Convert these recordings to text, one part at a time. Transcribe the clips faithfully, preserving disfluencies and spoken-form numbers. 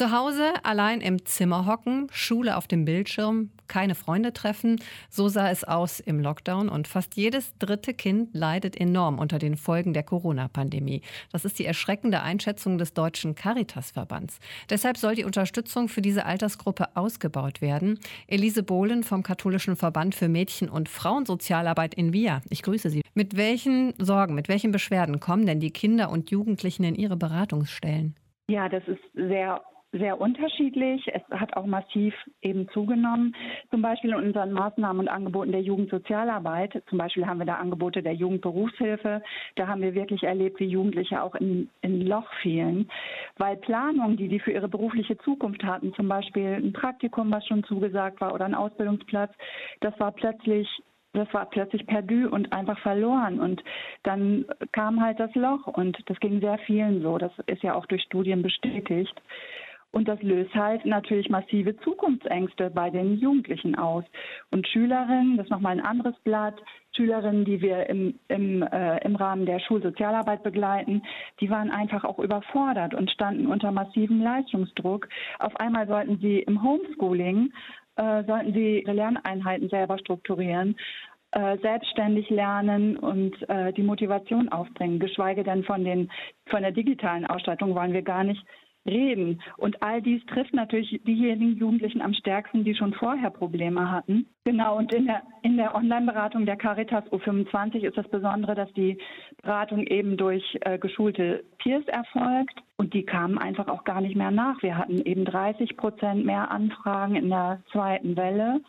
Zu Hause allein im Zimmer hocken, Schule auf dem Bildschirm, keine Freunde treffen. So sah es aus im Lockdown und fast jedes dritte Kind leidet enorm unter den Folgen der Corona-Pandemie. Das ist die erschreckende Einschätzung des Deutschen Caritas-Verbands. Deshalb soll die Unterstützung für diese Altersgruppe ausgebaut werden. Elise Bohlen vom Katholischen Verband für Mädchen- und Frauensozialarbeit in Via. Ich grüße Sie. Mit welchen Sorgen, mit welchen Beschwerden kommen denn die Kinder und Jugendlichen in Ihre Beratungsstellen? Ja, das ist sehr sehr unterschiedlich. Es hat auch massiv eben zugenommen. Zum Beispiel in unseren Maßnahmen und Angeboten der Jugendsozialarbeit. Zum Beispiel haben wir da Angebote der Jugendberufshilfe. Da haben wir wirklich erlebt, wie Jugendliche auch in ein Loch fielen. Weil Planungen, die die für ihre berufliche Zukunft hatten, zum Beispiel ein Praktikum, was schon zugesagt war, oder ein Ausbildungsplatz, das war plötzlich Das war plötzlich perdu und einfach verloren. Und dann kam halt das Loch und das ging sehr vielen so. Das ist ja auch durch Studien bestätigt. Und das löst halt natürlich massive Zukunftsängste bei den Jugendlichen aus. Und Schülerinnen, das ist nochmal ein anderes Blatt, Schülerinnen, die wir im, im, äh, im Rahmen der Schulsozialarbeit begleiten, die waren einfach auch überfordert und standen unter massivem Leistungsdruck. Auf einmal sollten sie im Homeschooling, äh, sollten sie ihre Lerneinheiten selber strukturieren, äh, selbstständig lernen und äh, die Motivation aufbringen. Geschweige denn von, den, von der digitalen Ausstattung wollen wir gar nicht reden. Und all dies trifft natürlich diejenigen Jugendlichen am stärksten, die schon vorher Probleme hatten. Genau, und in der, in der Online-Beratung der Caritas U fünfundzwanzig ist das Besondere, dass die Beratung eben durch äh, geschulte Peers erfolgt. Und die kamen einfach auch gar nicht mehr nach. Wir hatten eben dreißig Prozent mehr Anfragen in der zweiten Welle.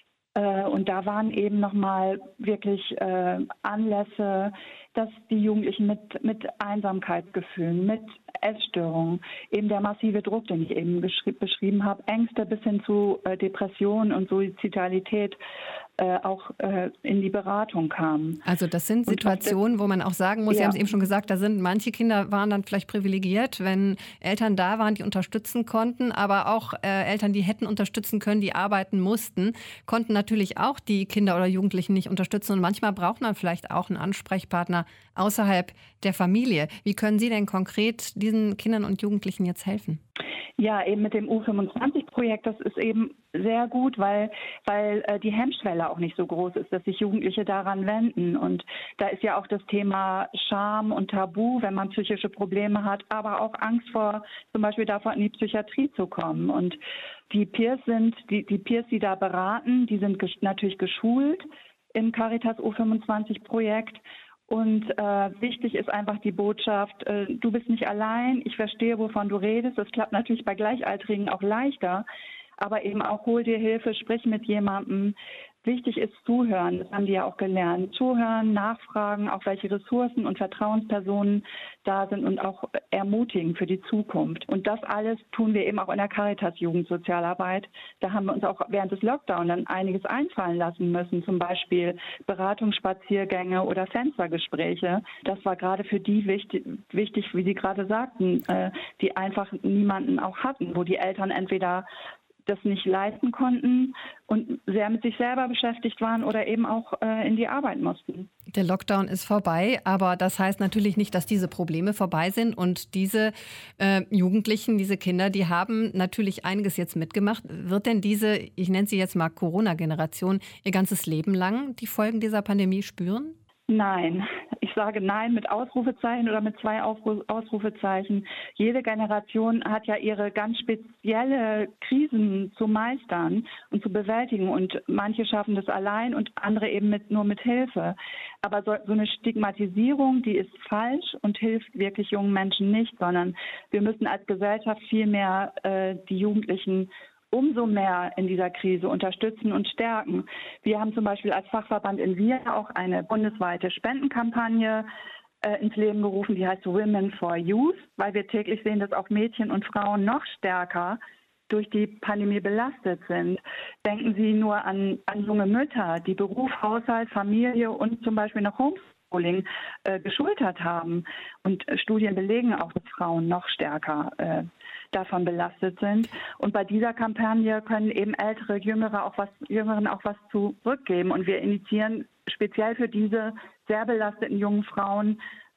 Und da waren eben nochmal wirklich äh, Anlässe, dass die Jugendlichen mit, mit Einsamkeitsgefühlen, mit Essstörungen, eben der massive Druck, den ich eben beschrieben habe, Ängste bis hin zu äh, Depressionen und Suizidalität äh, auch äh, in die Beratung kamen. Also das sind Situationen, wo man auch sagen muss, ja. Sie haben es eben schon gesagt, da sind manche Kinder waren dann vielleicht privilegiert, wenn Eltern da waren, die unterstützen konnten, aber auch äh, Eltern, die hätten unterstützen können, die arbeiten mussten, konnten natürlich auch die Kinder oder Jugendlichen nicht unterstützen. Und manchmal braucht man vielleicht auch einen Ansprechpartner außerhalb der Familie. Wie können Sie denn konkret diesen Kindern und Jugendlichen jetzt helfen? Ja, eben mit dem U fünfundzwanzig-Projekt, das ist eben sehr gut, weil, weil äh, die Hemmschwelle auch nicht so groß ist, dass sich Jugendliche daran wenden. Und da ist ja auch das Thema Scham und Tabu, wenn man psychische Probleme hat, aber auch Angst vor, zum Beispiel davor in die Psychiatrie zu kommen. Und die Peers sind, die, die Peers, die da beraten, die sind ges- natürlich geschult im Caritas U fünfundzwanzig-Projekt. Und äh, wichtig ist einfach die Botschaft, äh, du bist nicht allein, ich verstehe, wovon du redest. Das klappt natürlich bei Gleichaltrigen auch leichter, aber eben auch hol dir Hilfe, sprich mit jemandem. Wichtig ist zuhören, das haben die ja auch gelernt. Zuhören, nachfragen, auch welche Ressourcen und Vertrauenspersonen da sind und auch ermutigen für die Zukunft. Und das alles tun wir eben auch in der Caritas Jugendsozialarbeit. Da haben wir uns auch während des Lockdowns dann einiges einfallen lassen müssen, zum Beispiel Beratungsspaziergänge oder Fenstergespräche. Das war gerade für die wichtig, wichtig wie Sie gerade sagten, äh, die einfach niemanden auch hatten, wo die Eltern entweder das nicht leisten konnten und sehr mit sich selber beschäftigt waren oder eben auch äh, in die Arbeit mussten. Der Lockdown ist vorbei, aber das heißt natürlich nicht, dass diese Probleme vorbei sind. Und diese äh, Jugendlichen, diese Kinder, die haben natürlich einiges jetzt mitgemacht. Wird denn diese, ich nenne sie jetzt mal Corona-Generation, ihr ganzes Leben lang die Folgen dieser Pandemie spüren? Nein, ich sage nein mit Ausrufezeichen oder mit zwei Ausrufezeichen. Jede Generation hat ja ihre ganz spezielle Krisen zu meistern und zu bewältigen und manche schaffen das allein und andere eben mit, nur mit Hilfe. Aber so, so eine Stigmatisierung, die ist falsch und hilft wirklich jungen Menschen nicht, sondern wir müssen als Gesellschaft viel mehr äh, die Jugendlichen umso mehr in dieser Krise unterstützen und stärken. Wir haben zum Beispiel als Fachverband in Via auch eine bundesweite Spendenkampagne äh, ins Leben gerufen, die heißt Women for Youth, weil wir täglich sehen, dass auch Mädchen und Frauen noch stärker durch die Pandemie belastet sind. Denken Sie nur an, an junge Mütter, die Beruf, Haushalt, Familie und zum Beispiel noch Homeschooling äh, geschultert haben. Und äh, Studien belegen auch, dass Frauen noch stärker äh, davon belastet sind. Und bei dieser Kampagne können eben ältere, jüngere auch was, Jüngeren auch was zurückgeben. Und wir initiieren speziell für diese sehr belasteten jungen Frauen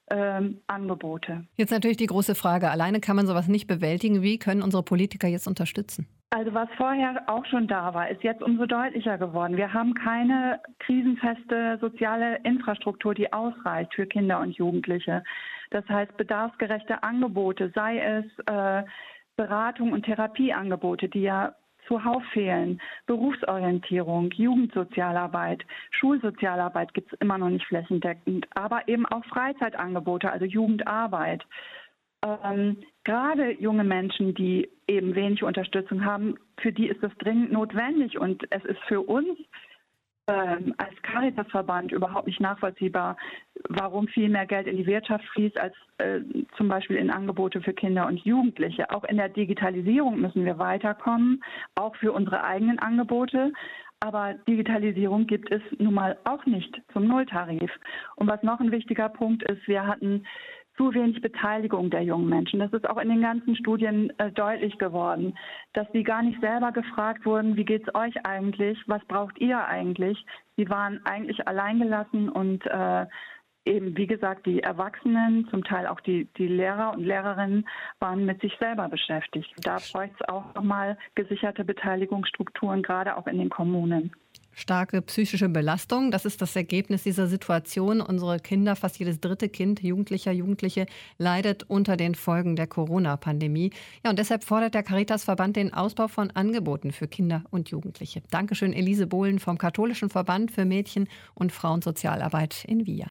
ähm, Angebote. Jetzt natürlich die große Frage, alleine kann man sowas nicht bewältigen. Wie können unsere Politiker jetzt unterstützen? Also was vorher auch schon da war, ist jetzt umso deutlicher geworden. Wir haben keine krisenfeste soziale Infrastruktur, die ausreicht für Kinder und Jugendliche. Das heißt, bedarfsgerechte Angebote, sei es äh, Beratung und Therapieangebote, die ja zuhauf fehlen, Berufsorientierung, Jugendsozialarbeit, Schulsozialarbeit gibt es immer noch nicht flächendeckend, aber eben auch Freizeitangebote, also Jugendarbeit. Ähm, gerade junge Menschen, die eben wenig Unterstützung haben, für die ist das dringend notwendig und es ist für uns ähm, als Caritasverband überhaupt nicht nachvollziehbar, warum viel mehr Geld in die Wirtschaft fließt als äh, zum Beispiel in Angebote für Kinder und Jugendliche. Auch in der Digitalisierung müssen wir weiterkommen, auch für unsere eigenen Angebote. Aber Digitalisierung gibt es nun mal auch nicht zum Nulltarif. Und was noch ein wichtiger Punkt ist, wir hatten zu wenig Beteiligung der jungen Menschen. Das ist auch in den ganzen Studien äh, deutlich geworden, dass sie gar nicht selber gefragt wurden, wie geht's euch eigentlich, was braucht ihr eigentlich? Sie waren eigentlich alleingelassen und äh, eben, wie gesagt, die Erwachsenen, zum Teil auch die, die Lehrer und Lehrerinnen, waren mit sich selber beschäftigt. Da bräuchte es auch nochmal gesicherte Beteiligungsstrukturen, gerade auch in den Kommunen. Starke psychische Belastung, das ist das Ergebnis dieser Situation. Unsere Kinder, fast jedes dritte Kind, Jugendlicher, Jugendliche, leidet unter den Folgen der Corona-Pandemie. Ja, und deshalb fordert der Caritasverband den Ausbau von Angeboten für Kinder und Jugendliche. Dankeschön, Elise Bohlen vom Katholischen Verband für Mädchen- und Frauensozialarbeit in Via.